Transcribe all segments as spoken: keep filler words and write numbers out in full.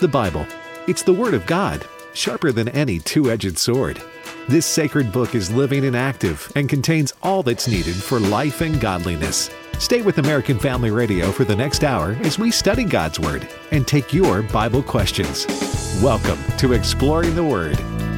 The Bible. It's the Word of God, sharper than any two-edged sword. This sacred book is living and active and contains all that's needed for life and godliness. Stay with American Family Radio for the next hour as we study God's Word and take your Bible questions. Welcome to Exploring the Word.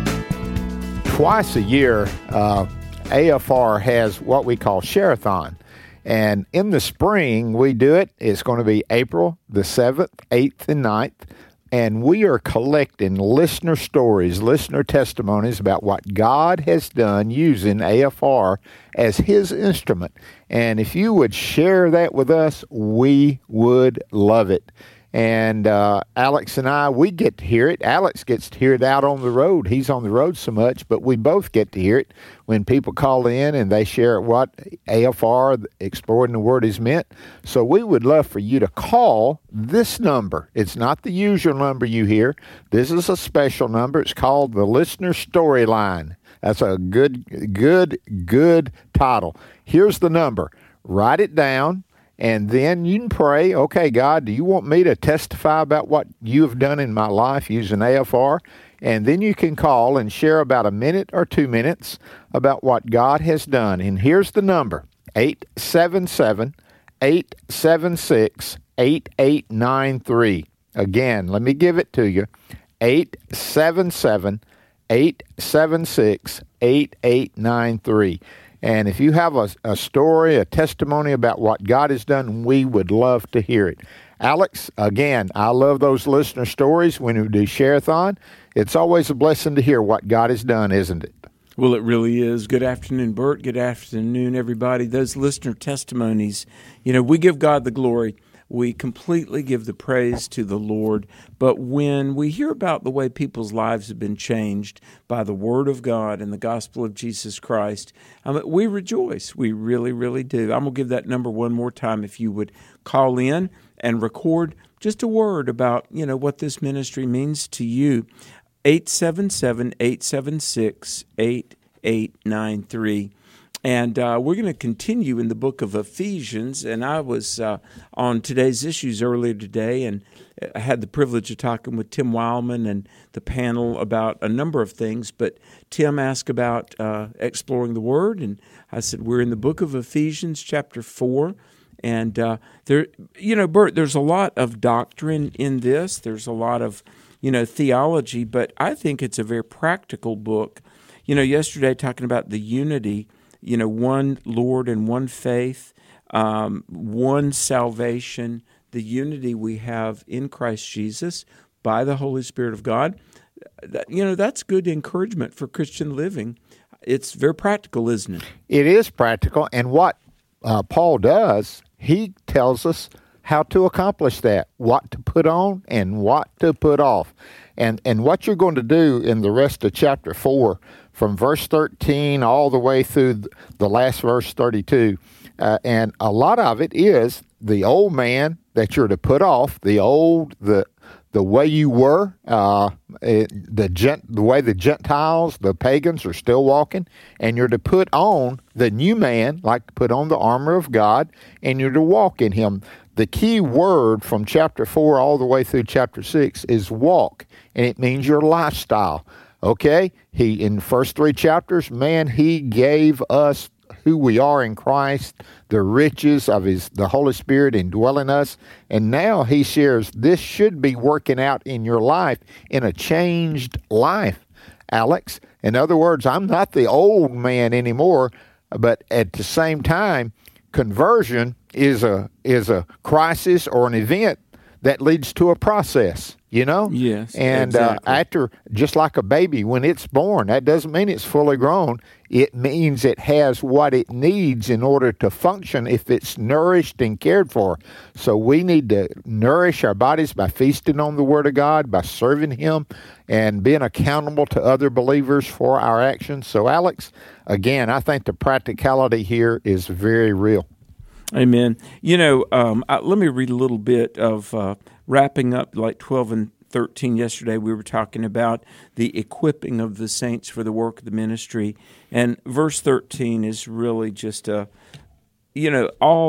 Twice a year, uh, A F R has what we call Share-a-thon. And in the spring, we do it. It's going to be April the seventh, eighth, and ninth. And we are collecting listener stories, listener testimonies about what God has done using A F R as His instrument. And if you would share that with us, we would love it. And uh, Alex and I, we get to hear it. Alex gets to hear it out on the road. He's on the road so much, but we both get to hear it when people call in and they share what A F R, Exploring the Word, is meant. So we would love for you to call this number. It's not the usual number you hear. This is a special number. It's called the Listener Storyline. That's a good, good, good title. Here's the number. Write it down. And then you can pray, okay, God, do you want me to testify about what you have done in my life using A F R? And then you can call and share about a minute or two minutes about what God has done. And here's the number, eight seven seven, eight seven six, eight eight nine three. Again, let me give it to you, eight seven seven, eight seven six, eight eight nine three. And if you have a, a story, a testimony about what God has done, we would love to hear it. Alex, again, I love those listener stories when we do Share-a-thon. It's always a blessing to hear what God has done, isn't it? Well, it really is. Good afternoon, Bert. Good afternoon, everybody. Those listener testimonies, you know, we give God the glory. We completely give the praise to the Lord. But when we hear about the way people's lives have been changed by the Word of God and the gospel of Jesus Christ, um, we rejoice. We really, really do. I'm going to give that number one more time if you would call in and record just a word about, you know, what this ministry means to you. eight seven seven, eight seven six, eight eight nine three. And uh, we're going to continue in the book of Ephesians. And I was uh, on Today's Issues earlier today, and I had the privilege of talking with Tim Wildman and the panel about a number of things. But Tim asked about uh, exploring the Word, and I said we're in the book of Ephesians, chapter four. And uh, there, you know, Bert, there's a lot of doctrine in this. There's a lot of, you know, theology, but I think it's a very practical book. You know, yesterday talking about the unity. You know, one Lord and one faith, um, one salvation, the unity we have in Christ Jesus by the Holy Spirit of God. That, you know, that's good encouragement for Christian living. It's very practical, isn't it? It is practical. And what uh, Paul does, he tells us how to accomplish that, what to put on and what to put off. And and what you're going to do in the rest of chapter four, from verse thirteen all the way through the last verse thirty-two, uh, and a lot of it is the old man that you're to put off, the old, the the way you were, uh, it, the gent, the way the Gentiles, the pagans are still walking, and you're to put on the new man, like put on the armor of God, and you're to walk in Him. The key word from chapter four all the way through chapter six is walk, and it means your lifestyle. Okay? He, in the first three chapters, man, He gave us who we are in Christ, the riches of His, the Holy Spirit indwelling us, and now He shares this should be working out in your life in a changed life, Alex. In other words, I'm not the old man anymore, but at the same time, conversion is a is a crisis or an event that leads to a process, you know? Yes, And exactly. uh, after, just like a baby, when it's born, that doesn't mean it's fully grown. It means it has what it needs in order to function if it's nourished and cared for. So we need to nourish our bodies by feasting on the Word of God, by serving Him, and being accountable to other believers for our actions. So, Alex, again, I think the practicality here is very real. Amen. You know, um, I, let me read a little bit of uh, wrapping up like twelve and thirteen. Yesterday we were talking about the equipping of the saints for the work of the ministry. And verse thirteen is really just a, you know, all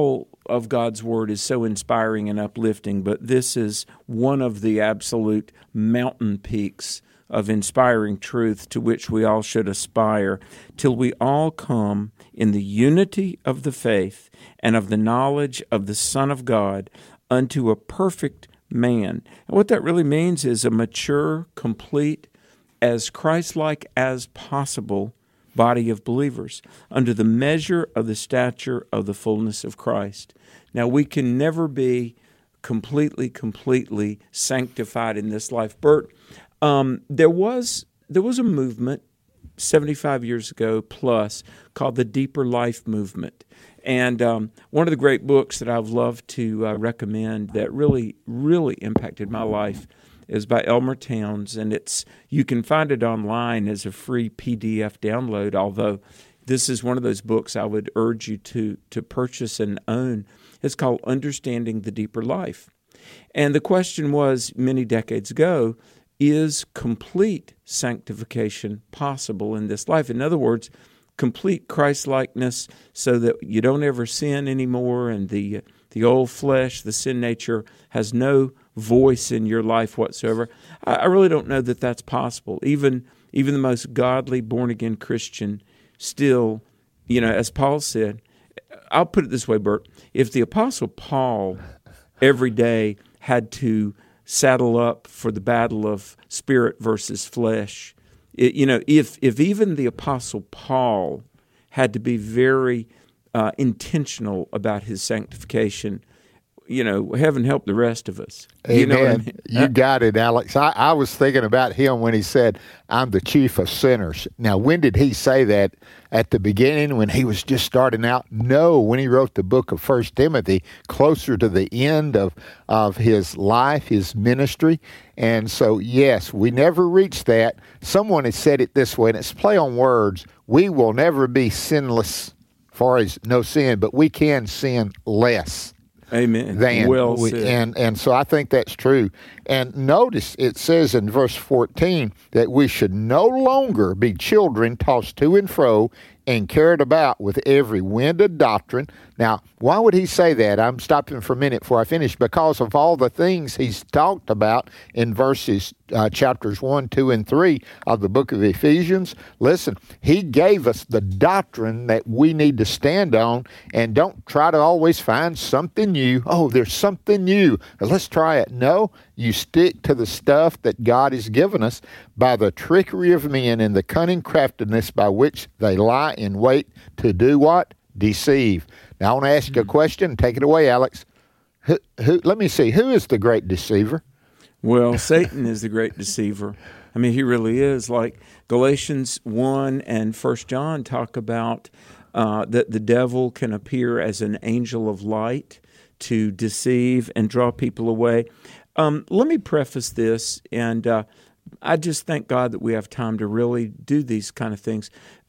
of God's Word is so inspiring and uplifting, but this is one of the absolute mountain peaks of inspiring truth to which we all should aspire, till we all come in the unity of the faith and of the knowledge of the Son of God unto a perfect man. And what that really means is a mature, complete, as Christ-like as possible body of believers, under the measure of the stature of the fullness of Christ. Now, we can never be completely, completely sanctified in this life. Bert, um, there was there was a movement seventy-five years ago plus called the Deeper Life Movement. And um, one of the great books that I've loved to uh, recommend that really, really impacted my life is by Elmer Towns, and it's you can find it online as a free P D F download, although this is one of those books I would urge you to, to purchase and own. It's called Understanding the Deeper Life. And the question was, many decades ago, is complete sanctification possible in this life? In other words, complete Christ-likeness so that you don't ever sin anymore and the the old flesh, the sin nature, has no voice in your life whatsoever. I, I really don't know that that's possible. Even even the most godly, born-again Christian still, you know, as Paul said, I'll put it this way, Bert, if the Apostle Paul every day had to saddle up for the battle of spirit versus flesh, it, you know, if if even the Apostle Paul had to be very uh, intentional about his sanctification, you know, heaven help the rest of us. Amen. You know what I mean? You got it, Alex. I, I was thinking about him when he said, I'm the chief of sinners. Now, when did he say that? At the beginning, when he was just starting out? No, when he wrote the book of First Timothy, closer to the end of, of his life, his ministry. And so, yes, we never reached that. Someone has said it this way, and it's play on words. We will never be sinless, far as no sin, but we can sin less. Amen. Than well we, said. and and so I think that's true. And notice it says in verse fourteen that we should no longer be children tossed to and fro and carried about with every wind of doctrine. Now, why would he say that? I'm stopping for a minute before I finish. Because of all the things he's talked about in verses uh, chapters one, two, and three of the book of Ephesians. Listen, he gave us the doctrine that we need to stand on, and don't try to always find something new. Oh, there's something new. Let's try it. No, you stick to the stuff that God has given us by the trickery of men and the cunning craftiness by which they lie in wait to do what? Deceive. Now, I want to ask you a question. Take it away, Alex. Who, who, let me see. Who is the great deceiver? Well, Satan is the great deceiver. I mean, he really is. Like Galatians one and First John talk about uh, that the devil can appear as an angel of light to deceive and draw people away. Um, let me preface this, and uh, I just thank God that we have time to really do these kind of things.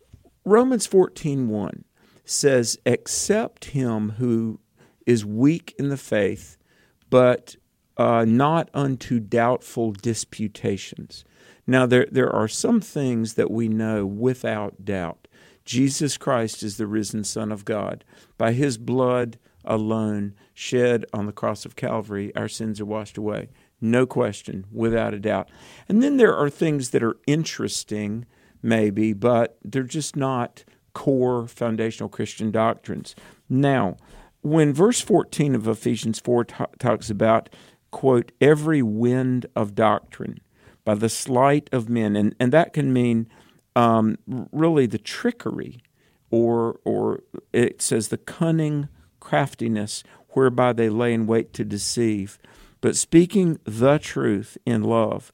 Romans fourteen one says, accept him who is weak in the faith, but uh, not unto doubtful disputations. Now, there, there are some things that we know without doubt. Jesus Christ is the risen Son of God. By his blood alone shed on the cross of Calvary, our sins are washed away. No question, without a doubt. And then there are things that are interesting, maybe, but they're just not core foundational Christian doctrines. Now, when verse fourteen of Ephesians four t- talks about, quote, every wind of doctrine by the sleight of men, and, and that can mean um, really the trickery, or or it says the cunning craftiness whereby they lay in wait to deceive. But speaking the truth in love,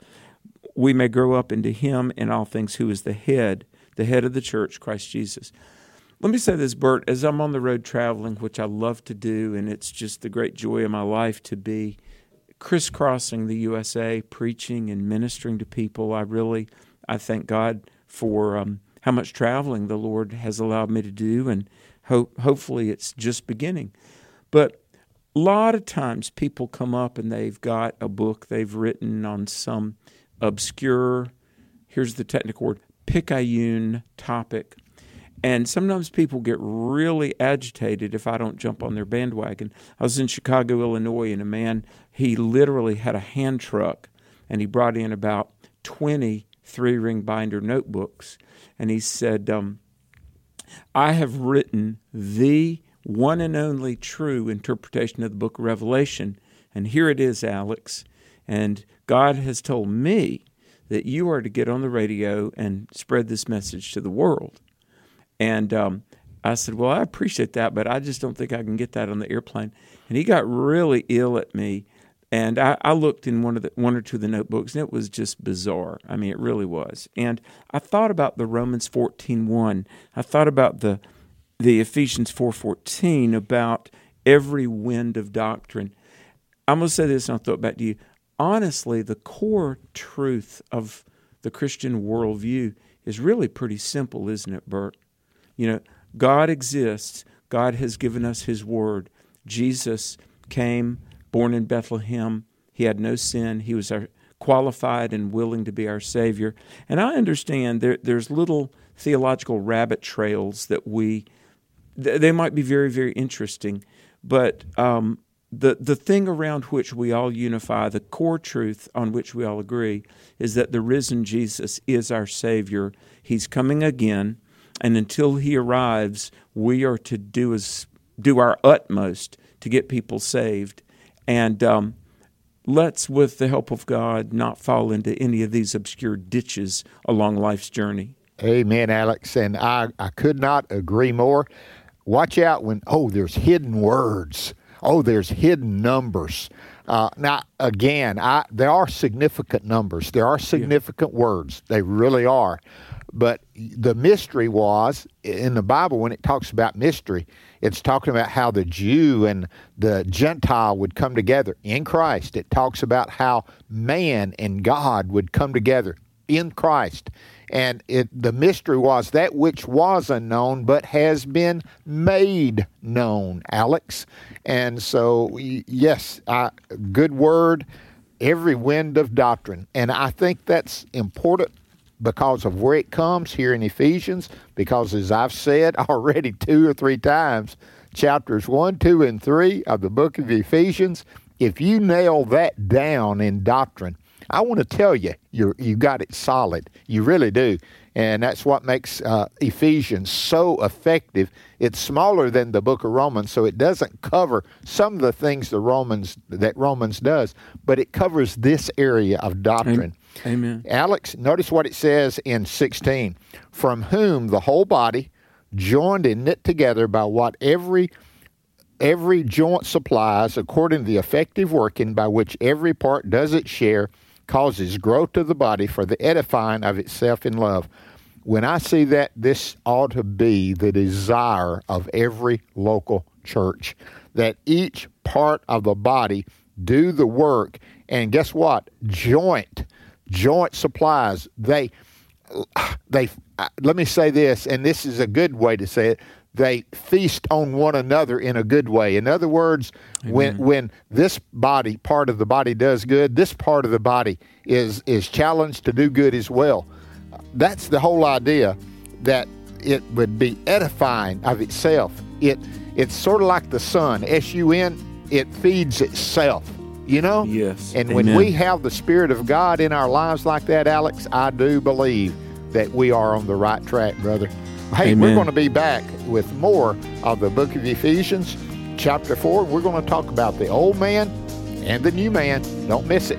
we may grow up into him in all things who is the head, the head of the church, Christ Jesus. Let me say this, Bert, as I'm on the road traveling, which I love to do, and it's just the great joy of my life to be crisscrossing the U S A, preaching and ministering to people. I really, I thank God for um, how much traveling the Lord has allowed me to do, and hope, hopefully it's just beginning. But a lot of times people come up and they've got a book they've written on some obscure, here's the technical word, picayune topic. And sometimes people get really agitated if I don't jump on their bandwagon. I was in Chicago, Illinois, and a man, he literally had a hand truck, and he brought in about twenty three-ring binder notebooks. And he said, um, I have written the one and only true interpretation of the book of Revelation, and here it is, Alex. And God has told me that you are to get on the radio and spread this message to the world. And um, I said, well, I appreciate that, but I just don't think I can get that on the airplane. And he got really ill at me. And I, I looked in one of the one or two of the notebooks, and it was just bizarre. I mean, it really was. And I thought about the Romans fourteen one. I thought about the the Ephesians four fourteen, about every wind of doctrine. I'm going to say this, and I'll throw it back to you. Honestly, the core truth of the Christian worldview is really pretty simple, isn't it, Bert? You know, God exists. God has given us His Word. Jesus came, born in Bethlehem. He had no sin. He was our, qualified and willing to be our Savior. And I understand there, there's little theological rabbit trails that we, they might be very, very interesting, but um, the, the thing around which we all unify, the core truth on which we all agree, is that the risen Jesus is our Savior. He's coming again. And until He arrives, we are to do as do our utmost to get people saved. And um, let's, with the help of God, not fall into any of these obscure ditches along life's journey. Amen, Alex. And I, I could not agree more. Watch out when, oh, there's hidden words. Oh, there's hidden numbers. Uh, now, again, I, there are significant numbers. There are significant yeah. words. They really are. But the mystery was, in the Bible, when it talks about mystery, it's talking about how the Jew and the Gentile would come together in Christ. It talks about how man and God would come together in Christ. And it, the mystery was that which was unknown but has been made known, Alex. And so, yes, I, good word, every wind of doctrine. And I think that's important because of where it comes here in Ephesians, because as I've said already two or three times, chapters one, two, and three of the book of Ephesians, if you nail that down in doctrine, I want to tell you, you you got it solid. You really do. And that's what makes uh, Ephesians so effective. It's smaller than the book of Romans, so it doesn't cover some of the things the Romans that Romans does, but it covers this area of doctrine. Amen. Alex, notice what it says in sixteen. From whom the whole body, joined and knit together by what every every joint supplies, according to the effective working by which every part does its share, causes growth of the body for the edifying of itself in love. When I see that, this ought to be the desire of every local church, that each part of the body do the work. And guess what? Joint, joint supplies. They, they. Let me say this, and this is a good way to say it. They feast on one another in a good way. In other words, Amen. when when this body, part of the body does good, this part of the body is is challenged to do good as well. That's the whole idea, that it would be edifying of itself. It It's sort of like the sun, S U N, it feeds itself, you know? Yes. And Amen. when we have the Spirit of God in our lives like that, Alex, I do believe that we are on the right track, brother. Hey, Amen. We're going to be back with more of the book of Ephesians, chapter four. We're going to talk about the old man and the new man. Don't miss it.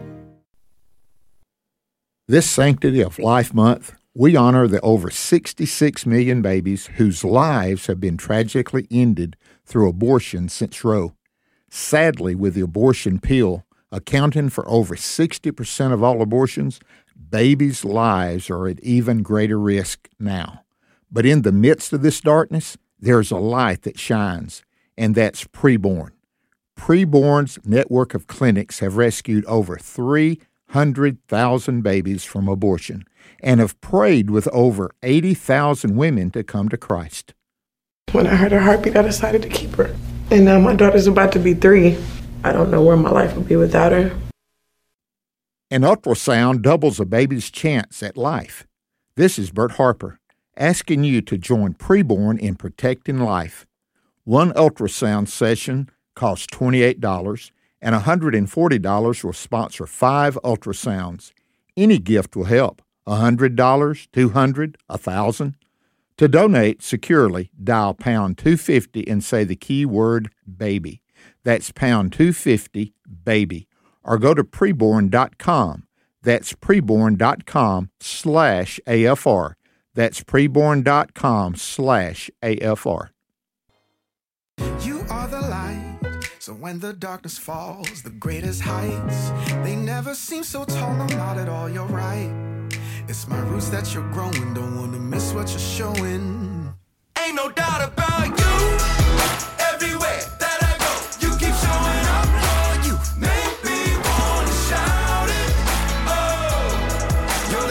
This Sanctity of Life Month, we honor the over sixty-six million babies whose lives have been tragically ended through abortion since Roe. Sadly, with the abortion pill accounting for over sixty percent of all abortions, babies' lives are at even greater risk now. But in the midst of this darkness, there's a light that shines, and that's Preborn. Preborn's network of clinics have rescued over three hundred thousand babies from abortion and have prayed with over eighty thousand women to come to Christ. When I heard her heartbeat, I decided to keep her. And now my daughter's about to be three. I don't know where my life would be without her. An ultrasound doubles a baby's chance at life. This is Bert Harper. asking you to join Preborn in protecting life. One ultrasound session costs twenty-eight dollars, and one hundred forty dollars will sponsor five ultrasounds. Any gift will help. one hundred dollars, two hundred dollars, one thousand dollars. To donate securely, dial pound two fifty and say the keyword baby. That's pound two fifty, baby. Or go to preborn dot com. That's preborn dot com slash A F R. That's preborn dot com slash A F R. You are the light, so when the darkness falls, the greatest heights, they never seem so tall, no, not at all, you're right. It's my roots that you're growing, don't want to miss what you're showing. Ain't no doubt about you, everywhere that I go, you keep showing up, Lord, you make me want to shout it, oh, you're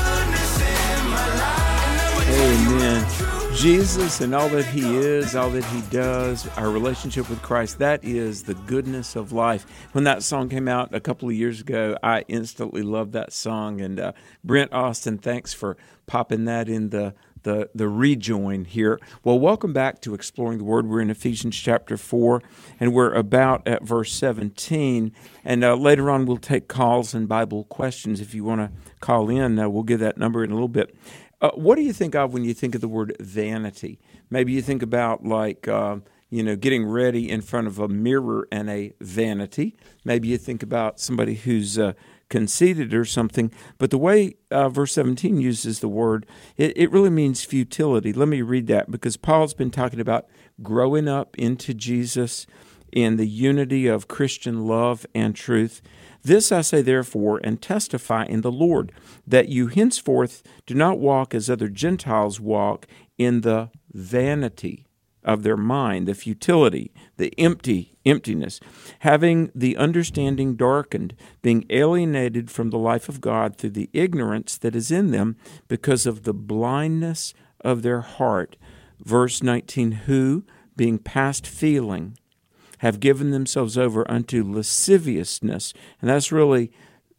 the goodness in my life. Amen. Jesus and all that he is, all that he does, our relationship with Christ, that is the goodness of life. When that song came out a couple of years ago, I instantly loved that song. And uh, Brent Austin, thanks for popping that in the, the, the rejoin here. Well, welcome back to Exploring the Word. We're in Ephesians chapter four, and we're about at verse seventeen. And uh, later on, we'll take calls and Bible questions. If you want to call in, uh, we'll give that number in a little bit. Uh, what do you think of when you think of the word vanity? Maybe you think about like, uh, you know, getting ready in front of a mirror and a vanity. Maybe you think about somebody who's uh, conceited or something. But the way uh, verse seventeen uses the word, it, it really means futility. Let me read that, because Paul's been talking about growing up into Jesus in the unity of Christian love and truth. This I say therefore, and testify in the Lord, that you henceforth do not walk as other Gentiles walk, in the vanity of their mind, the futility, the empty emptiness, having the understanding darkened, being alienated from the life of God through the ignorance that is in them because of the blindness of their heart. Verse nineteen, who, being past feeling, have given themselves over unto lasciviousness, and that's really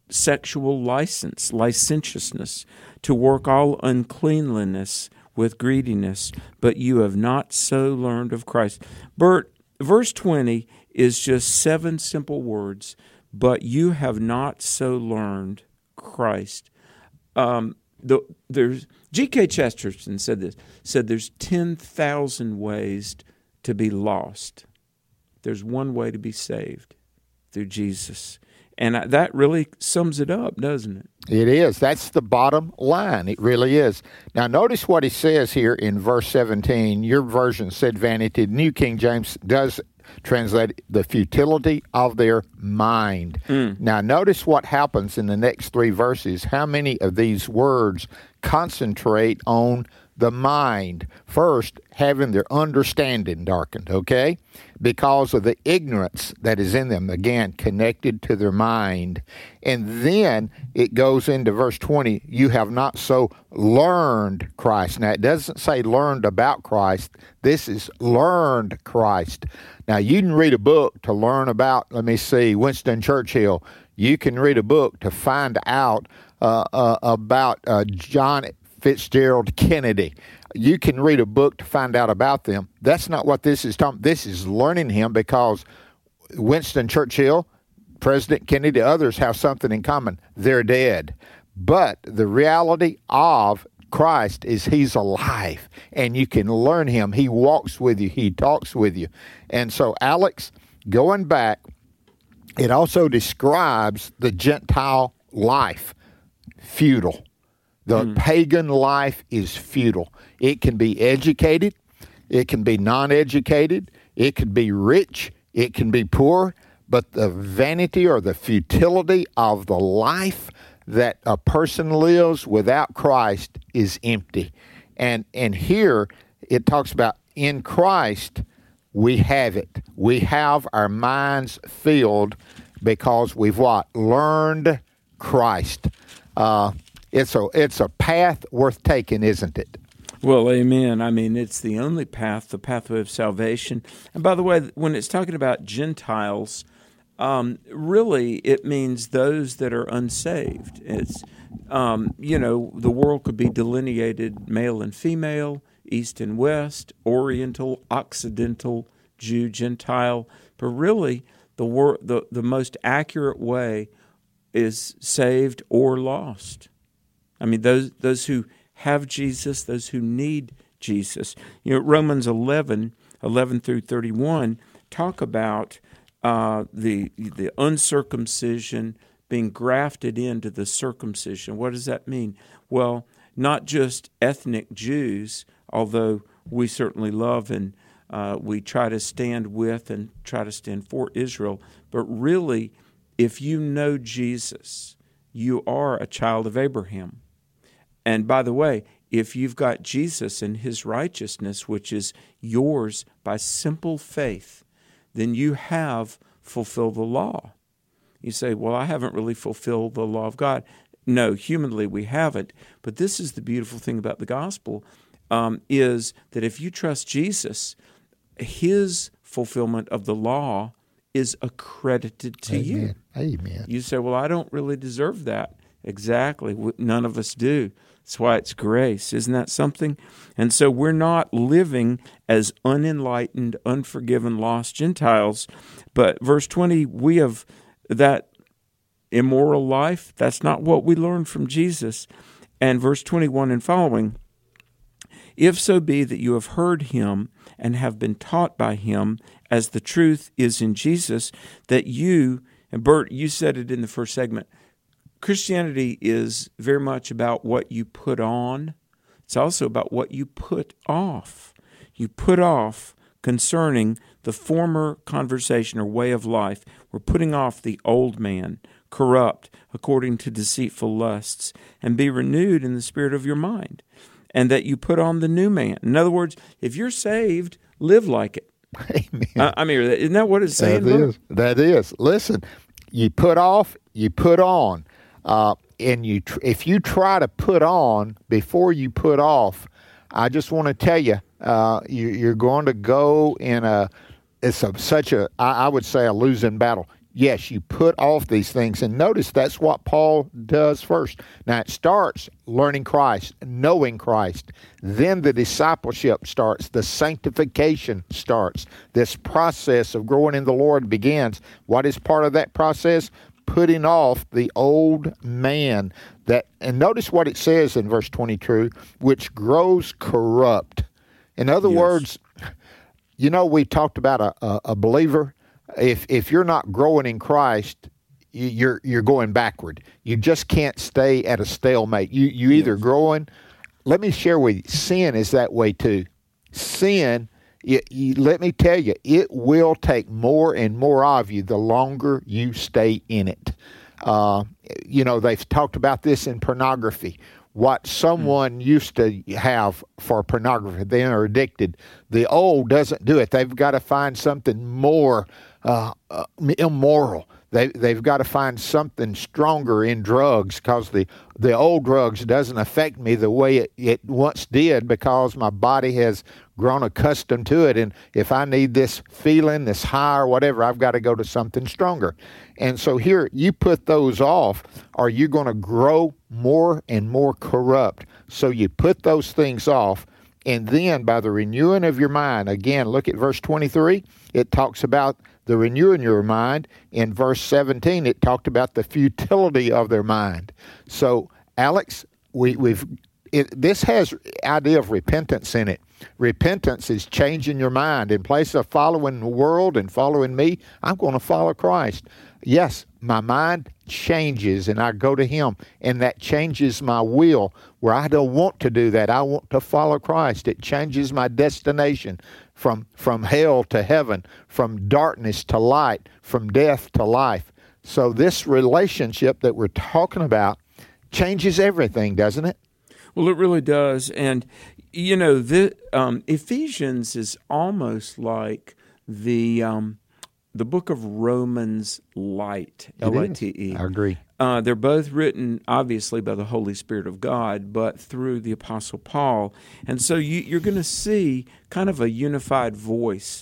sexual license, licentiousness, to work all uncleanliness with greediness, but you have not so learned of Christ. Bert, verse twenty is just seven simple words, but you have not so learned Christ. Um, the, there's G K Chesterton said this, said there's ten thousand ways to be lost. There's one way to be saved, through Jesus. And that really sums it up, doesn't it? It is. That's the bottom line. It really is. Now, notice what he says here in verse seventeen. Your version said vanity. The New King James does translate the futility of their mind. Mm. Now, notice what happens in the next three verses. How many of these words concentrate on the mind? First, having their understanding darkened, okay? Because of the ignorance that is in them, again, connected to their mind. And then it goes into verse twenty, you have not so learned Christ. Now, it doesn't say learned about Christ. This is learned Christ. Now, you can read a book to learn about, let me see, Winston Churchill. You can read a book to find out uh, uh, about uh, John Fitzgerald Kennedy. You can read a book to find out about them. That's not what this is talking. This is learning him, because Winston Churchill, President Kennedy, others have something in common. They're dead. But the reality of Christ is he's alive, and you can learn him. He walks with you. He talks with you. And so, Alex, going back, it also describes the Gentile life, futile. The mm. pagan life is futile. It can be educated. It can be non-educated. It can be rich. It can be poor. But the vanity or the futility of the life that a person lives without Christ is empty. And, and here it talks about in Christ we have it. We have our minds filled because we've what? Learned Christ. Uh It's a it's a path worth taking, isn't it? Well, amen. I mean, it's the only path, the pathway of salvation. And by the way, when it's talking about Gentiles, Um, really, it means those that are unsaved. It's, um, you know, the world could be delineated male and female, East and West, Oriental, Occidental, Jew, Gentile. But really, the wor- the the most accurate way is saved or lost. I mean, those those who have Jesus, those who need Jesus. You know, Romans eleven, eleven through thirty-one talk about uh, the the uncircumcision being grafted into the circumcision. What does that mean? Well, not just ethnic Jews, although we certainly love and uh, we try to stand with and try to stand for Israel, but really, if you know Jesus, you are a child of Abraham. And by the way, if you've got Jesus and his righteousness, which is yours by simple faith, then you have fulfilled the law. You say, well, I haven't really fulfilled the law of God. No, humanly we haven't. But this is the beautiful thing about the gospel, um, is that if you trust Jesus, his fulfillment of the law is accredited to Amen. you. Amen. You say, well, I don't really deserve that. Exactly. None of us do. That's why it's grace. Isn't that something? And so we're not living as unenlightened, unforgiven, lost Gentiles. But verse twenty, we have that immoral life. That's not what we learned from Jesus. And verse twenty-one and following, if so be that you have heard him and have been taught by him, as the truth is in Jesus, that you, and Bert, you said it in the first segment, Christianity is very much about what you put on. It's also about what you put off. You put off concerning the former conversation or way of life. We're putting off the old man, corrupt according to deceitful lusts, and be renewed in the spirit of your mind, and that you put on the new man. In other words, if you're saved, live like it. Amen. I, I mean, isn't that what it's saying? That is. That is. Listen, you put off, you put on. Uh, and you, tr- if you try to put on before you put off, I just want to tell you, uh, you, you're going to go in a, it's a, such a, I, I would say a losing battle. Yes, you put off these things. And notice that's what Paul does first. Now it starts learning Christ, knowing Christ. Then the discipleship starts. The sanctification starts. This process of growing in the Lord begins. What is part of that process? Putting off the old man. That, and notice what it says in verse twenty-two, which grows corrupt. In other Yes. words, you know, we talked about a, a, a believer. If if you're not growing in Christ, you're you're going backward. You just can't stay at a stalemate. You you either Yes. growing. Let me share with you. Sin is that way too. Sin. You, you, let me tell you, it will take more and more of you the longer you stay in it. Uh, you know, they've talked about this in pornography. What someone mm. used to have for pornography, they are addicted. The old doesn't do it. They've got to find something more uh, uh, immoral. They, they've got to find something stronger in drugs, because the, the old drugs doesn't affect me the way it, it once did, because my body has grown accustomed to it. And if I need this feeling, this high or whatever, I've got to go to something stronger. And so here, you put those off, or you're going to grow more and more corrupt. So you put those things off, and then by the renewing of your mind, again, look at verse twenty-three, it talks about the renewing your mind. In verse seventeen, it talked about the futility of their mind. So, Alex, we, we've it, this has idea of repentance in it. Repentance is changing your mind. In place of following the world and following me, I'm going to follow Christ. Yes, my mind changes and I go to him, and that changes my will, where I don't want to do that. I want to follow Christ. It changes my destination from, from hell to heaven, from darkness to light, from death to life. So this relationship that we're talking about changes everything, doesn't it? Well, it really does. And, you know, the, um, Ephesians is almost like the um, the book of Romans light, L I T E. I agree. Uh, they're both written, obviously, by the Holy Spirit of God, but through the Apostle Paul. And so you, you're going to see kind of a unified voice.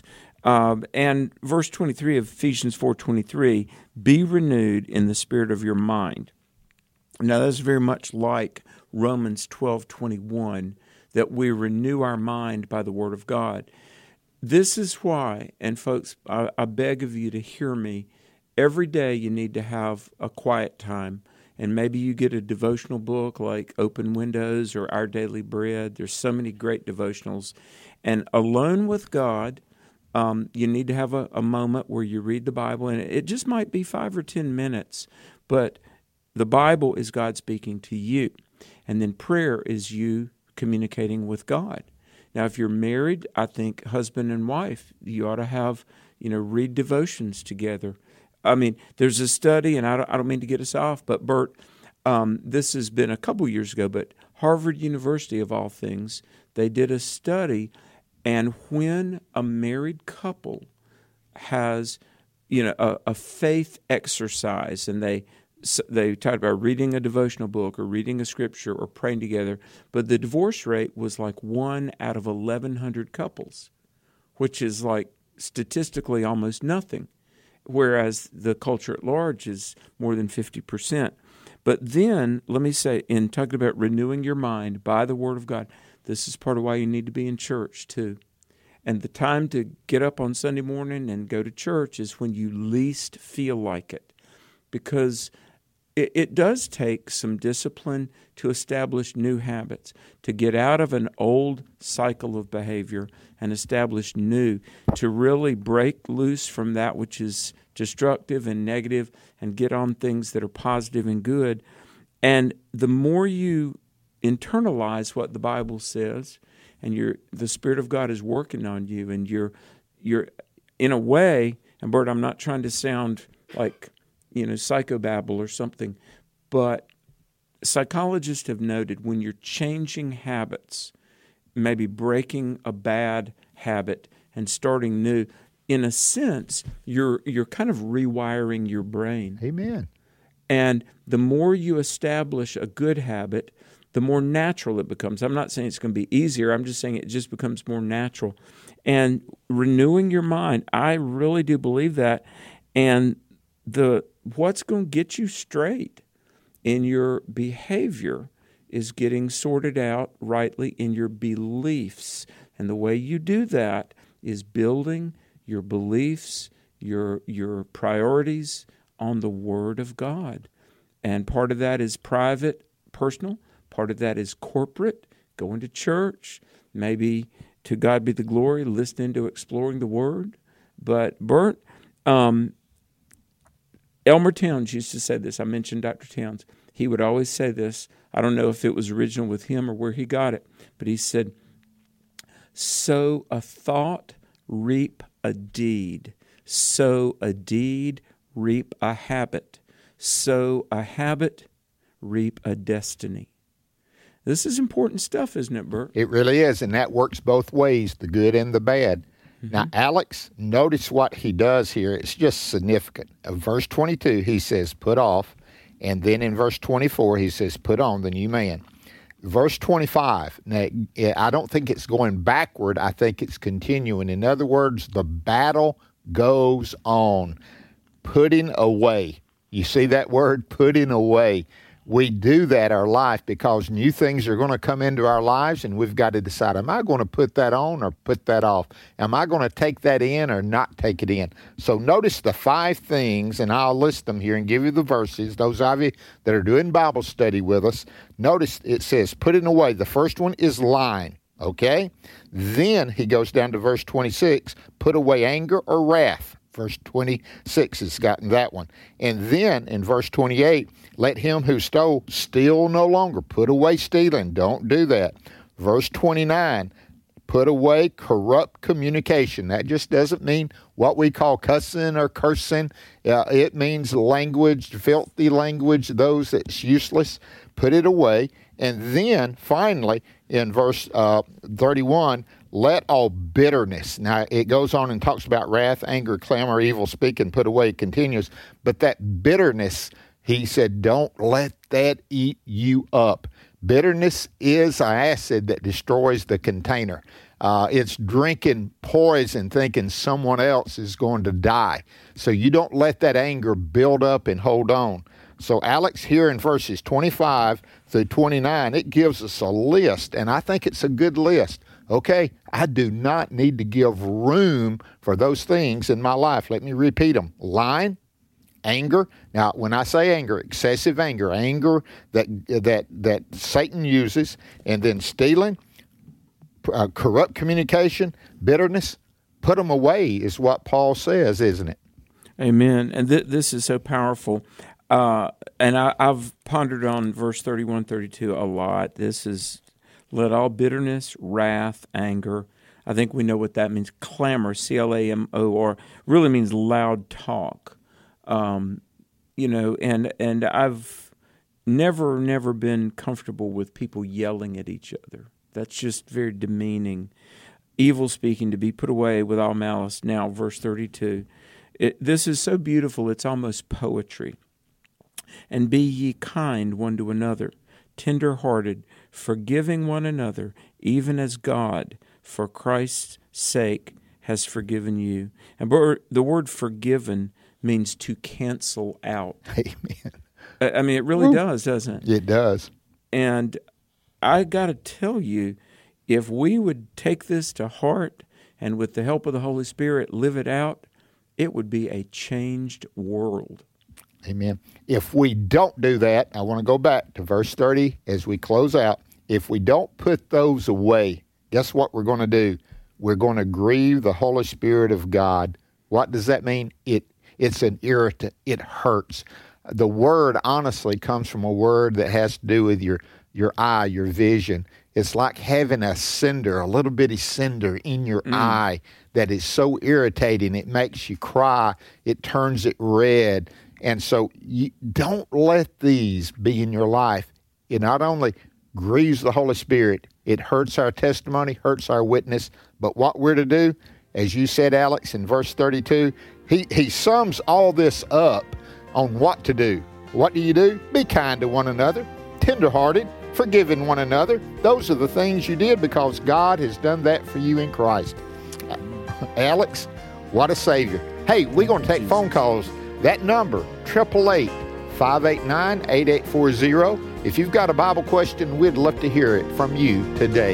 Um, and verse twenty-three of Ephesians four twenty-three, be renewed in the spirit of your mind. Now, that's very much like Romans twelve twenty-one, that we renew our mind by the Word of God. This is why, and folks, I, I beg of you to hear me, every day you need to have a quiet time, and maybe you get a devotional book like Open Windows or Our Daily Bread. There's so many great devotionals. And alone with God, um, you need to have a, a moment where you read the Bible, and it just might be five or ten minutes, but the Bible is God speaking to you. And then prayer is you communicating with God. Now, if you're married, I think husband and wife, you ought to have, you know, read devotions together. I mean, there's a study, and I don't, I don't mean to get us off, but Bert, um, this has been a couple years ago, but Harvard University, of all things, they did a study, and when a married couple has, you know, a, a faith exercise, and they they talked about reading a devotional book or reading a scripture or praying together, but the divorce rate was like one out of eleven hundred couples, which is like statistically almost nothing, whereas the culture at large is more than fifty percent. But then, let me say, in talking about renewing your mind by the Word of God, this is part of why you need to be in church too. And the time to get up on Sunday morning and go to church is when you least feel like it, because it, it does take some discipline to establish new habits, to get out of an old cycle of behavior and establish new, to really break loose from that which is destructive and negative and get on things that are positive and good. And the more you internalize what the Bible says, and you're, the Spirit of God is working on you, and you're, you're in a way, and Bert, I'm not trying to sound like, you know, psychobabble or something, but psychologists have noted when you're changing habits, maybe breaking a bad habit and starting new, in a sense, you're you're kind of rewiring your brain. Amen. And the more you establish a good habit, the more natural it becomes. I'm not saying it's going to be easier. I'm just saying it just becomes more natural. And renewing your mind, I really do believe that. And the what's going to get you straight in your behavior is getting sorted out rightly in your beliefs. And the way you do that is building your beliefs, your your priorities on the Word of God. And part of that is private, personal. Part of that is corporate, going to church, maybe to God be the glory, listening to Exploring the Word. But Bert, um, Elmer Towns used to say this. I mentioned Doctor Towns. He would always say this. I don't know if it was original with him or where he got it, but he said, sow a thought, reap a deed. Sow a deed, reap a habit. Sow a habit, reap a destiny. This is important stuff, isn't it, Bert? It really is, and that works both ways, the good and the bad. Mm-hmm. Now, Alex, notice what he does here. It's just significant. In verse twenty-two, he says, put off. And then in verse twenty-four, he says, put on the new man. Verse twenty-five, now, I don't think it's going backward. I think it's continuing. In other words, the battle goes on. Putting away. You see that word, putting away. We do that our life because new things are going to come into our lives, and we've got to decide, am I going to put that on or put that off? Am I going to take that in or not take it in? So notice the five things, and I'll list them here and give you the verses. Those of you that are doing Bible study with us, notice it says, putting away. The first one is lying, okay? Then he goes down to verse twenty-six, put away anger or wrath. Verse twenty-six has gotten that one. And then in verse twenty-eight, let him who stole steal no longer. Put away stealing. Don't do that. Verse twenty-nine, put away corrupt communication. That just doesn't mean what we call cussing or cursing. Uh, it means language, filthy language, those that's useless. Put it away. And then finally, in verse uh, thirty-one, let all bitterness. Now, it goes on and talks about wrath, anger, clamor, evil speaking, put away, continues. But that bitterness, he said, don't let that eat you up. Bitterness is an acid that destroys the container. Uh, it's drinking poison thinking someone else is going to die. So you don't let that anger build up and hold on. So Alex, here in verses twenty-five through twenty-nine, it gives us a list, and I think it's a good list. Okay, I do not need to give room for those things in my life. Let me repeat them. Lying, anger. Now, when I say anger, excessive anger, anger that that that Satan uses, and then stealing, uh, corrupt communication, bitterness, put them away is what Paul says, isn't it? Amen. And th- this is so powerful. Uh, and I, I've pondered on verse thirty-one, thirty-two a lot. This is, let all bitterness, wrath, anger. I think we know what that means. Clamor, C L A M O R, really means loud talk. Um, you know, and and I've never, never been comfortable with people yelling at each other. That's just very demeaning. Evil speaking to be put away with all malice. Now, verse thirty-two. It, this is so beautiful, it's almost poetry. And be ye kind one to another, tender-hearted, forgiving one another, even as God, for Christ's sake, has forgiven you. And the word forgiven means to cancel out. Amen. I mean, it really Ooh. does, doesn't it? It does. And I got to tell you, if we would take this to heart and with the help of the Holy Spirit live it out, it would be a changed world. Amen. If we don't do that, I want to go back to verse thirty as we close out. If we don't put those away, guess what we're going to do? We're going to grieve the Holy Spirit of God. What does that mean? It It's an irritant. It hurts. The word, honestly, comes from a word that has to do with your, your eye, your vision. It's like having a cinder, a little bitty cinder in your mm. eye that is so irritating. It makes you cry. It turns it red. And so you don't let these be in your life. It not only grieves the Holy Spirit, it hurts our testimony, hurts our witness. But what we're to do, as you said, Alex, in verse thirty-two, he, he sums all this up on what to do. What do you do? Be kind to one another, tenderhearted, forgiving one another. Those are the things you did because God has done that for you in Christ. Alex, what a Savior. Hey, we're going to take phone calls. That number, eight eight eight, five eight nine, eight eight four zero. If you've got a Bible question, we'd love to hear it from you today.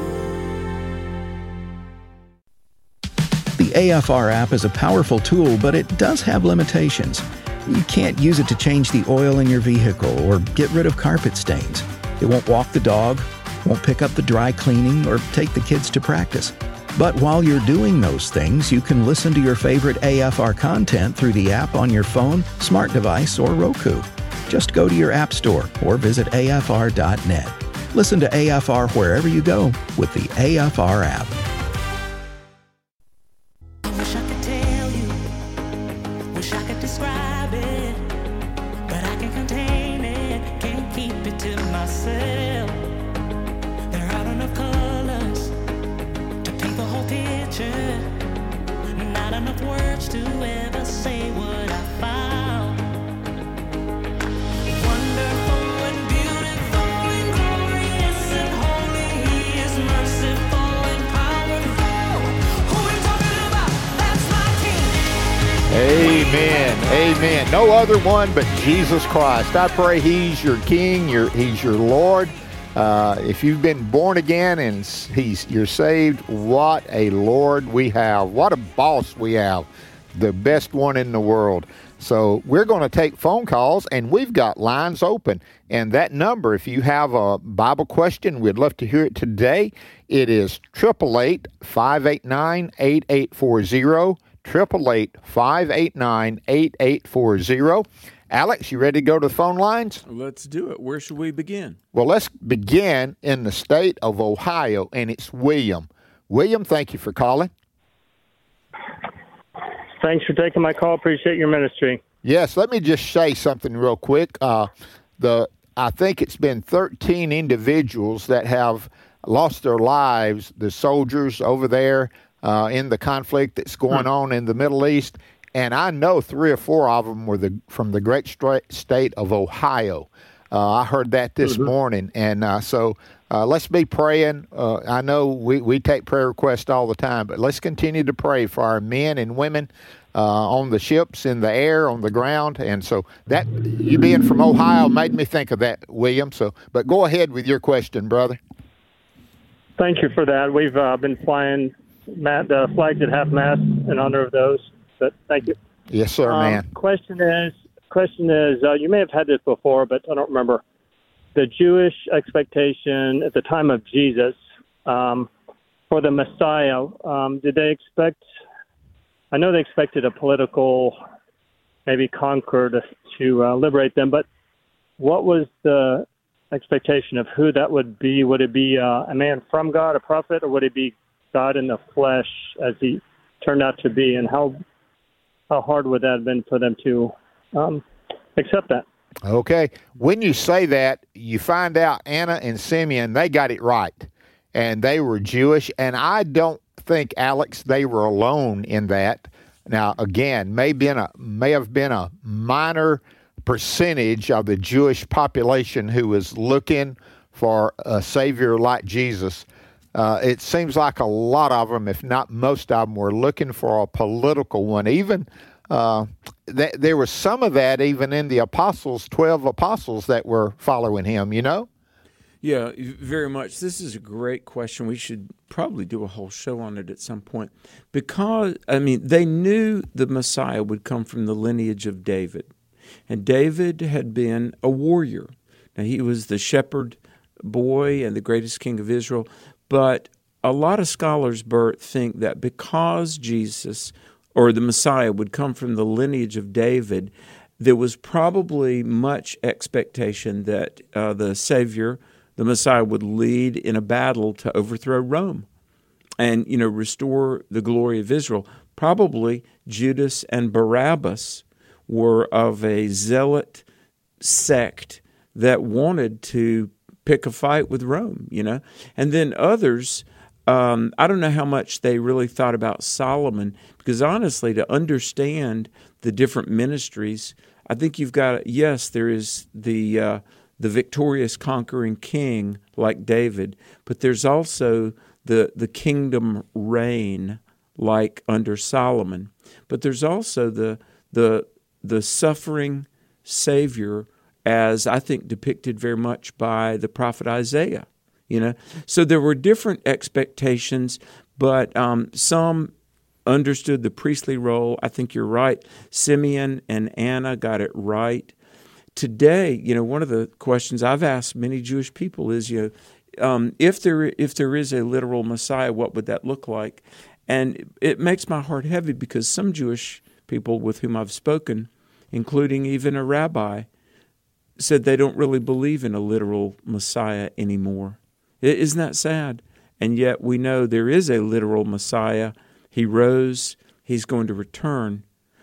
The A F R app is a powerful tool, but it does have limitations. You can't use it to change the oil in your vehicle or get rid of carpet stains. It won't walk the dog, won't pick up the dry cleaning, or take the kids to practice. But while you're doing those things, you can listen to your favorite A F R content through the app on your phone, smart device, or Roku. Just go to your app store or visit A F R dot net. Listen to A F R wherever you go with the A F R app. I wish I could tell you, wish I could describe it, but I can't contain it, can't keep it to myself. There aren't enough colors to paint the whole picture, not enough words to ever say what I found. Wonderful and beautiful and glorious and holy, He is merciful and powerful. Who are we talking about? That's my King. Amen. Amen. No other one but Jesus Christ. I pray He's your King, your, He's your Lord. Uh, if you've been born again and he's you're saved, what a Lord we have. What a boss we have. The best one in the world. So we're going to take phone calls, and we've got lines open. And that number, if you have a Bible question, we'd love to hear it today. It is eight eight eight, five eight nine, eight eight four zero, eight eight eight, five eight nine, eight eight four zero. Alex, you ready to go to the phone lines? Let's do it. Where should we begin? Well, let's begin in the state of Ohio, and it's William. William, thank you for calling. Thanks for taking my call. Appreciate your ministry. Yes, let me just say something real quick. Uh, the I think it's been thirteen individuals that have lost their lives, the soldiers over there uh, in the conflict that's going on in the Middle East. And I know three or four of them were the, from the great state of Ohio. Uh, I heard that this Mhm. morning, and uh, so uh, let's be praying. Uh, I know we, we take prayer requests all the time, but let's continue to pray for our men and women uh, on the ships, in the air, on the ground. And so that, you being from Ohio, made me think of that, William. So, but go ahead with your question, brother. Thank you for that. We've uh, been flying mat, uh, flags at half mast in honor of those. But thank you. Yes, sir, Um, man. Question is, question is, uh, you may have had this before, but I don't remember. The Jewish expectation at the time of Jesus um, for the Messiah, um, did they expect? I know they expected a political, maybe conqueror to, to uh, liberate them, but what was the expectation of who that would be? Would it be uh, a man from God, a prophet, or would it be God in the flesh as he turned out to be? And how how hard would that have been for them to um, accept that? Okay. When you say that, you find out Anna and Simeon, they got it right. And they were Jewish. And I don't think, Alex, they were alone in that. Now, again, may, been a, may have been a minor percentage of the Jewish population who was looking for a Savior like Jesus. Uh, it seems like a lot of them, if not most of them, were looking for a political one. Even uh, th- there was some of that even in the apostles, twelve apostles that were following him, you know? Yeah, very much. This is a great question. We should probably do a whole show on it at some point. Because, I mean, they knew the Messiah would come from the lineage of David. And David had been a warrior. Now, he was the shepherd boy and the greatest king of Israel. But a lot of scholars, Bert, think that because Jesus or the Messiah would come from the lineage of David, there was probably much expectation that uh, the Savior, the Messiah, would lead in a battle to overthrow Rome and, you know, restore the glory of Israel. Probably Judas and Barabbas were of a zealot sect that wanted to pick a fight with Rome, you know. And then others, um, I don't know how much they really thought about Solomon, because honestly, to understand the different ministries, I think you've got, yes, there is the uh, the victorious conquering king like David, but there's also the the kingdom reign like under Solomon. But there's also the the the suffering Savior, as I think depicted very much by the prophet Isaiah. You know, so there were different expectations, but um, some understood the priestly role. I think you're right. Simeon and Anna got it right. Today, you know, one of the questions I've asked many Jewish people is, you know, um, if there if there is a literal Messiah, what would that look like? And it makes my heart heavy because some Jewish people with whom I've spoken, including even a rabbi, said they don't really believe in a literal Messiah anymore. Isn't that sad? And yet we know there is a literal Messiah. He rose. He's going to return.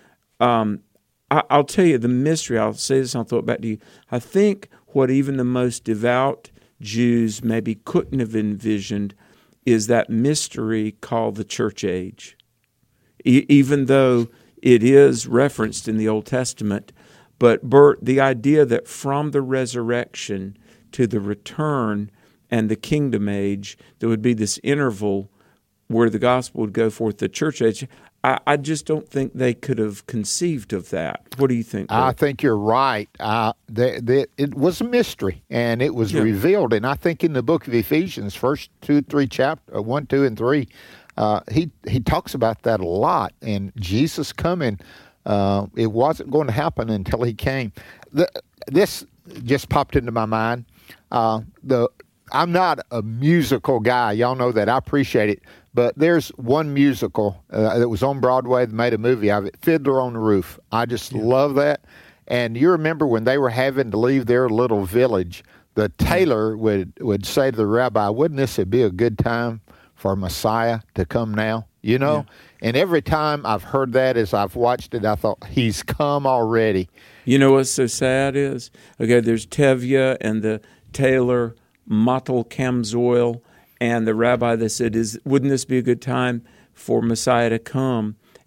Um, I, I'll tell you the mystery. I'll say this and I'll throw it back to you. I think what even the most devout Jews maybe couldn't have envisioned is that mystery called the church age. E- even though it is referenced in the Old Testament, but Bert, the idea that from the resurrection to the return and the kingdom age, there would be this interval where the gospel would go forth, the church age, I, I just don't think they could have conceived of that. What do you think, Bert? I think you're right. Uh, the, the, it was a mystery, and it was Yeah. revealed. And I think in the book of Ephesians, first two, three chapter, uh, one, two, and three, uh, he he talks about that a lot. And Jesus coming, uh, it wasn't going to happen until he came. The, this just popped into my mind. Uh, the I'm not a musical guy. Y'all know that. I appreciate it. But there's one musical uh, that was on Broadway that made a movie of it, Fiddler on the Roof. I just yeah. love that. And you remember when they were having to leave their little village, the tailor would, would say to the rabbi, wouldn't this be a good time for Messiah to come now? You know? Yeah. And every time I've heard that as I've watched it, I thought, he's come already. You know what's so sad is? Okay, there's Tevye and the tailor, Matel Kamzoil, and the rabbi that said, "Is wouldn't this be a good time for Messiah to come?"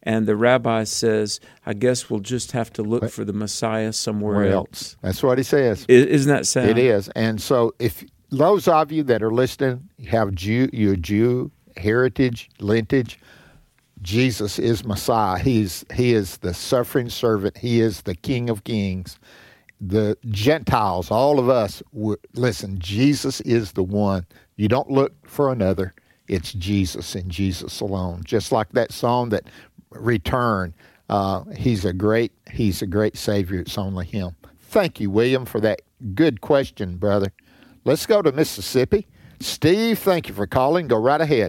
and the rabbi says, I guess we'll just have to look for the Messiah somewhere Where else. else? That's what he says. I- Isn't that sad? It is. And so if those of you that are listening have Jew, you're Jew, heritage, lineage, Jesus is Messiah. He's He is the suffering servant. He is the King of Kings. The Gentiles, all of us, w- listen, Jesus is the one. You don't look for another. It's Jesus and Jesus alone. Just like that song that Return, uh, he's a great, he's a great Savior. It's only him. Thank you, William, for that good question, brother. Let's go to Mississippi. Steve, thank you for calling. Go right ahead.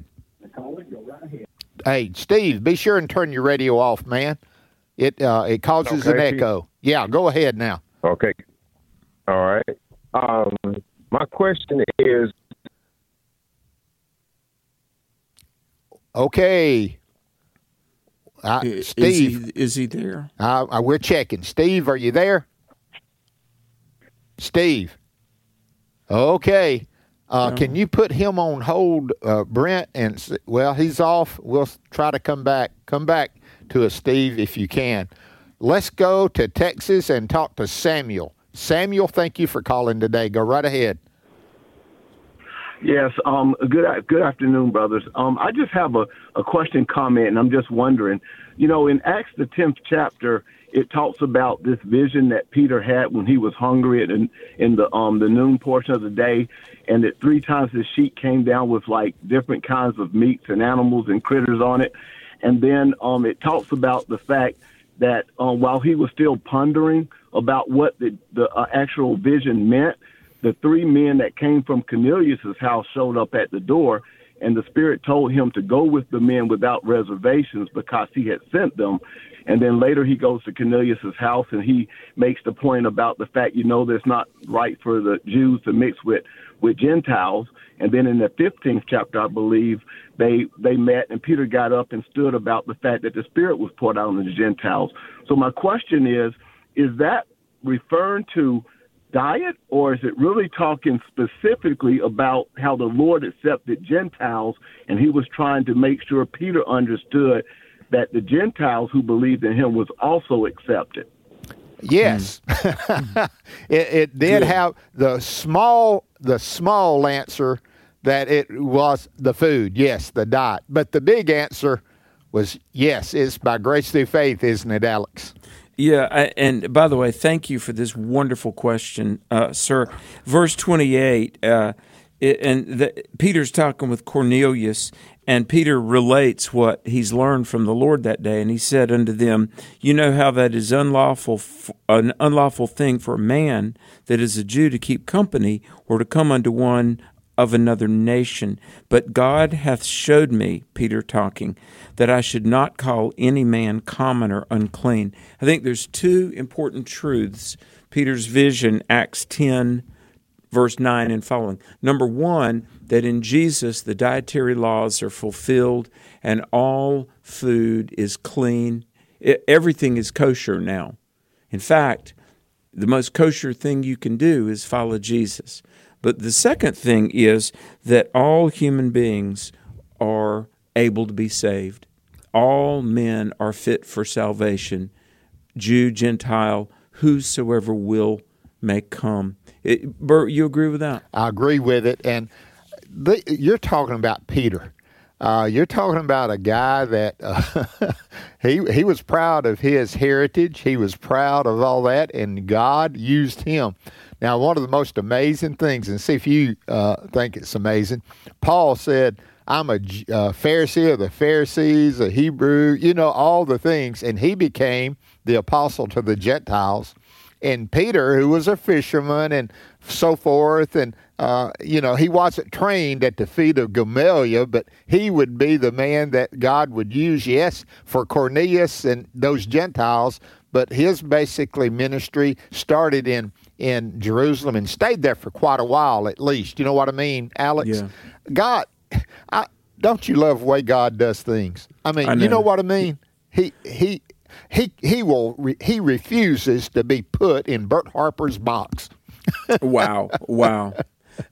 Hey, Steve, be sure and turn your radio off, man. It uh, it causes an Okay. echo. Yeah, go ahead now. Okay. All right. Um, my question is, Okay. Uh, I- Is Steve, he, is he there? uh, uh, we're checking. Steve, are you there? Steve. Okay. Uh, No. Can you put him on hold, uh, Brent? And s- well, he's off. We'll s- try to come back. Come back to us, Steve, if you can. Let's go to Texas and talk to Samuel. Samuel, thank you for calling today. Go right ahead. Yes, um, good good afternoon, brothers. Um, I just have a, a question, comment, and I'm just wondering, you know, in Acts the tenth chapter, it talks about this vision that Peter had when he was hungry in, in the um the noon portion of the day, and that three times the sheet came down with like different kinds of meats and animals and critters on it, and then um it talks about the fact that um, while he was still pondering about what the the uh, actual vision meant, the three men that came from Cornelius' house showed up at the door, and the Spirit told him to go with the men without reservations because he had sent them. And then later he goes to Cornelius' house, and he makes the point about the fact, you know, that's not right for the Jews to mix with, with Gentiles. And then in the fifteenth chapter, I believe, they they met, and Peter got up and stood about the fact that the Spirit was poured out on the Gentiles. So my question is, is that referring to diet, or is it really talking specifically about how the Lord accepted Gentiles, and he was trying to make sure Peter understood that the Gentiles who believed in him was also accepted? Yes, it, it did Good. have the small the small answer that it was the food. Yes, the diet, but the big answer was yes. It's by grace through faith, isn't it, Alex? Yeah, I, and by the way, thank you for this wonderful question, uh, sir. Verse twenty-eight, uh, it, and the, Peter's talking with Cornelius, and Peter relates what he's learned from the Lord that day, and he said unto them, you know how that is unlawful, f- an unlawful thing for a man that is a Jew to keep company or to come unto one of another nation. But God hath showed me, Peter talking, that I should not call any man common or unclean. I think there's two important truths. Peter's vision, Acts ten, verse nine and following. Number one, that in Jesus the dietary laws are fulfilled and all food is clean. I- everything is kosher now. In fact, the most kosher thing you can do is follow Jesus. But the second thing is that all human beings are able to be saved. All men are fit for salvation, Jew, Gentile, whosoever will may come. It, Bert, you agree with that? I agree with it. And the, you're talking about Peter. Uh, you're talking about a guy that uh, he he was proud of his heritage. He was proud of all that, and God used him. Now, one of the most amazing things, and see if you uh, think it's amazing, Paul said, I'm a J- uh, Pharisee of the Pharisees, a Hebrew, you know, all the things. And he became the apostle to the Gentiles. And Peter, who was a fisherman and so forth, and, uh, you know, he wasn't trained at the feet of Gamaliel, but he would be the man that God would use, yes, for Cornelius and those Gentiles, but his basically ministry started in, in Jerusalem and stayed there for quite a while at least. You know what I mean, Alex? Yeah. God, I, don't you love the way God does things? I mean, I you know know. what I mean? He he he he will re, he refuses to be put in Bert Harper's box. Wow, wow.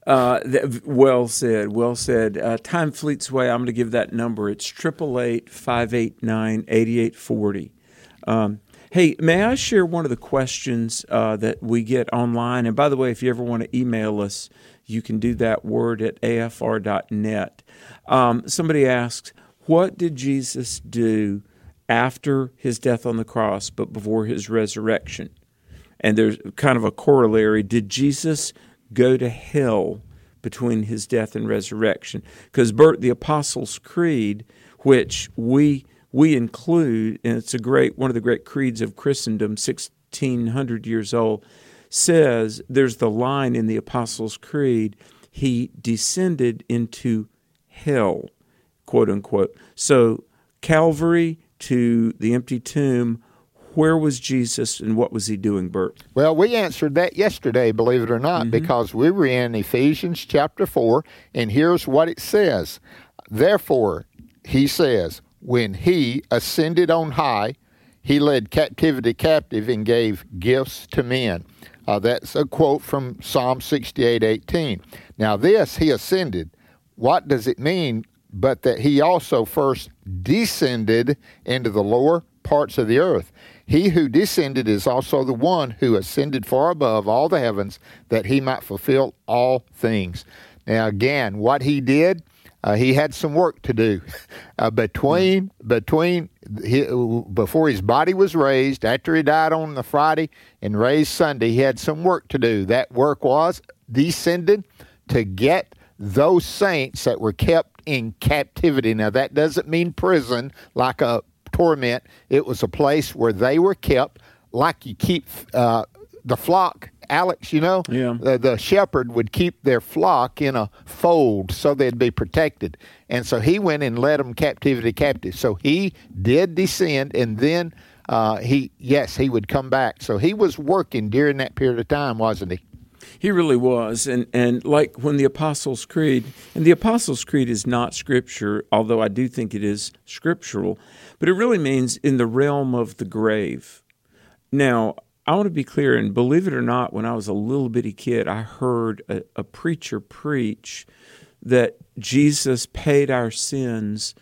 Uh, th- well said, well said. Uh, time fleets away. I'm going to give that number. It's eight eight eight, five eight nine, eight eight four zero. Um, hey, may I share one of the questions uh, that we get online? And by the way, if you ever want to email us, you can do that, word at a f r dot net. Um, somebody asks, what did Jesus do after his death on the cross but before his resurrection? And there's kind of a corollary. Did Jesus go to hell between his death and resurrection? Because, Bert, the Apostles' Creed, which we we include, and it's a great one of the great creeds of Christendom, sixteen hundred years old, says there's the line in the Apostles' Creed, he descended into hell, quote unquote. So Calvary to the empty tomb, where was Jesus and what was he doing, Bert? Well, we answered that yesterday, believe it or not, mm-hmm. because we were in Ephesians chapter four, and here's what it says. Therefore, he says, when he ascended on high, he led captivity captive and gave gifts to men. Uh, that's a quote from Psalm sixty-eight eighteen. Now this, he ascended. What does it mean? But that he also first descended into the lower parts of the earth. He who descended is also the one who ascended far above all the heavens, that he might fulfill all things. Now again, what he did, uh, he had some work to do. Uh, between, between he, before his body was raised, after he died on the Friday and raised Sunday, he had some work to do. That work was descended to get those saints that were kept in captivity. Now, that doesn't mean prison like a torment. It was a place where they were kept like you keep uh, the flock. Alex, you know, yeah. the, the shepherd would keep their flock in a fold so they'd be protected. And so he went and led them captivity captive. So he did descend, and then uh, he, yes, he would come back. So he was working during that period of time, wasn't he? He really was. And, and like when the Apostles' Creed, and the Apostles' Creed is not Scripture, although I do think it is scriptural, but it really means in the realm of the grave. Now, I want to be clear, and believe it or not, when I was a little bitty kid, I heard a, a preacher preach that Jesus paid our sins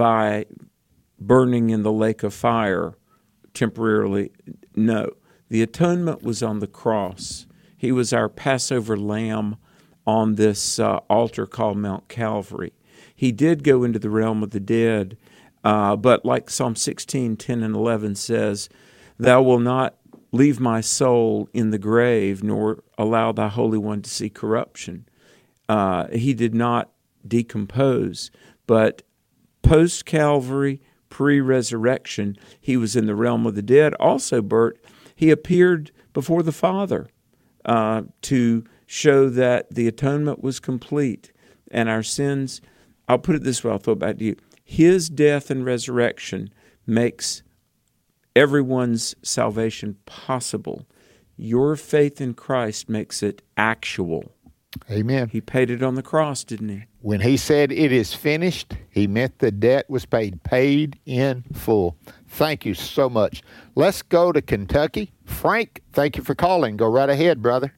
by burning in the lake of fire temporarily. No, the atonement was on the cross. He was our Passover lamb on this uh, altar called Mount Calvary. He did go into the realm of the dead, uh, but like Psalm sixteen, ten, and eleven says, thou wilt not leave my soul in the grave, nor allow thy Holy One to see corruption. Uh, he did not decompose, but post-Calvary, pre-resurrection, he was in the realm of the dead. Also, Bert, he appeared before the Father uh, to show that the atonement was complete and our sins, I'll put it this way, I'll throw it back to you. His death and resurrection makes everyone's salvation possible. Your faith in Christ makes it actual. Amen. He paid it on the cross, didn't he? When he said it is finished, he meant the debt was paid, paid in full. Thank you so much. Let's go to Kentucky. Frank, thank you for calling. Go right ahead, brother.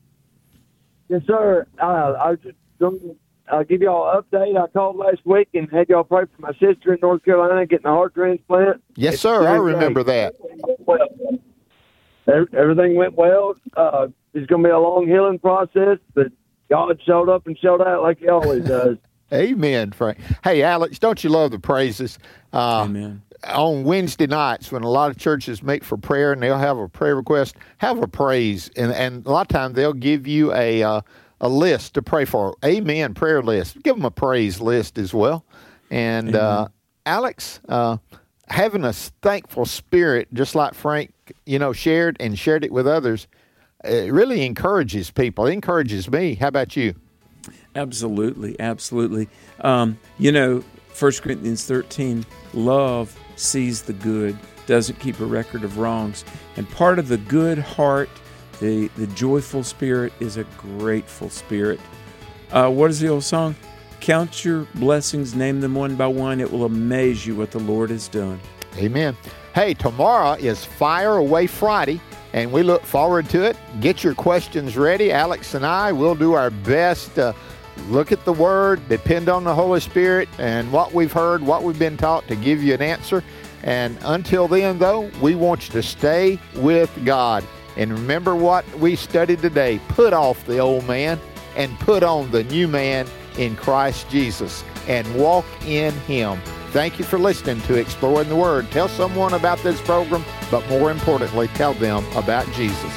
Yes, sir. Uh, I was just going to uh, give y'all an update. I called last week and had y'all pray for my sister in North Carolina getting a heart transplant. Yes, sir. I remember that. Well, everything went well. Uh, it's going to be a long healing process, but God showed up and showed out like he always does. Amen, Frank. Hey, Alex, don't you love the praises? Uh, Amen. On Wednesday nights, when a lot of churches meet for prayer and they'll have a prayer request, have a praise. And, and a lot of times they'll give you a uh, a list to pray for. Amen, prayer list. Give them a praise list as well. And uh, Alex, uh, having a thankful spirit, just like Frank, you know, shared and shared it with others, it really encourages people. It encourages me. How about you? Absolutely, absolutely. Um, you know, First Corinthians thirteen, love sees the good, doesn't keep a record of wrongs. And part of the good heart, the, the joyful spirit, is a grateful spirit. Uh, what is the old song? Count your blessings, name them one by one. It will amaze you what the Lord has done. Amen. Hey, tomorrow is Fire Away Friday. and we look forward to it. Get your questions ready. Alex and I will do our best to look at the Word, depend on the Holy Spirit, and what we've heard, what we've been taught to give you an answer. And until then, though, we want you to stay with God. And remember what we studied today. Put off the old man and put on the new man in Christ Jesus and walk in Him. Thank you for listening to Exploring the Word. Tell someone about this program, but more importantly, tell them about Jesus.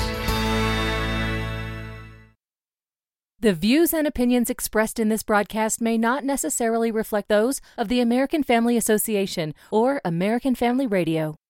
The views and opinions expressed in this broadcast may not necessarily reflect those of the American Family Association or American Family Radio.